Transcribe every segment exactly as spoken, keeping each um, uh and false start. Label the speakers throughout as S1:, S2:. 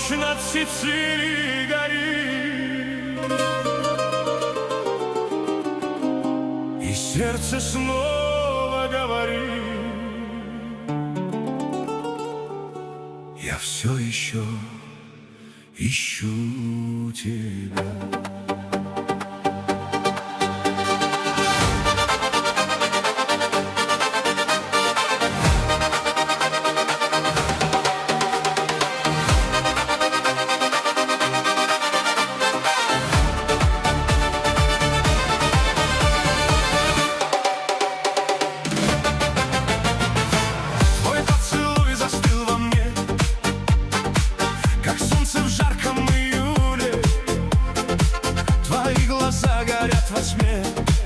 S1: Ночь над Сицилией горит, и сердце снова говорит: я все еще ищу тебя. Горят во тьме,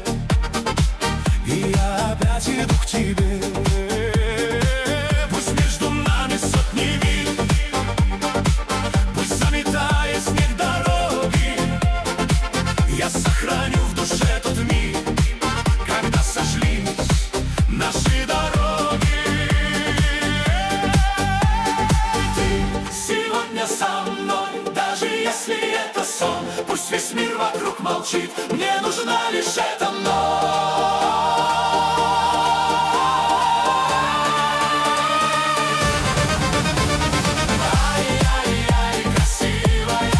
S1: и я опять иду к тебе. Пусть между нами сотни миль, пусть заметает снег дороги, я сохраню в душе тот миг, когда сошлись наши дороги. Ты сегодня со мной, даже если это сон. Пусть весь мир вокруг молчит, мне нужна лишь эта ночь. Ай-яй-яй, красивая,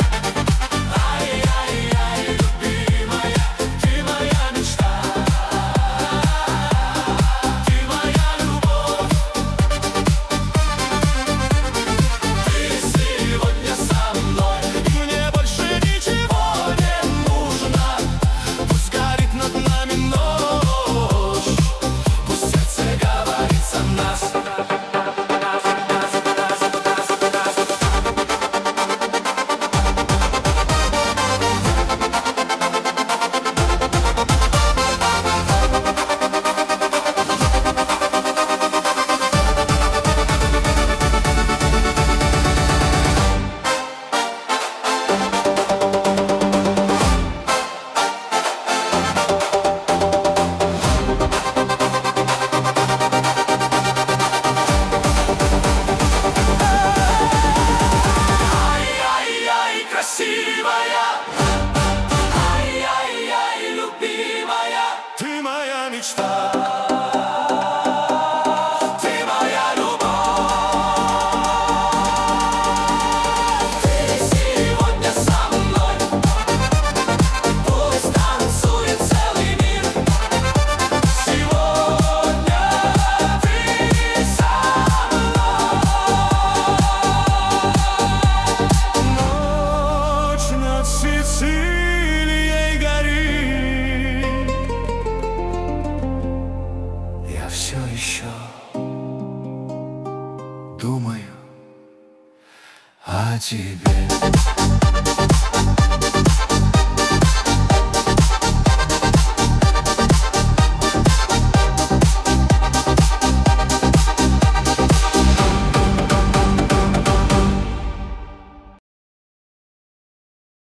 S1: ай-яй-яй, любимая, ты моя мечта, ты моя любовь. Ты сегодня со мной, и мне больше ничего не нужно. Пусть горит над нами ночь, пусть сердце говорит за нас. Красивая, ай-яй-яй, любимая, ты моя мечта, ты моя любовь. Ты сегодня со мной, пусть танцует целый мир. Сегодня ты со мной. Над Сицилией горит, я все еще думаю о тебе.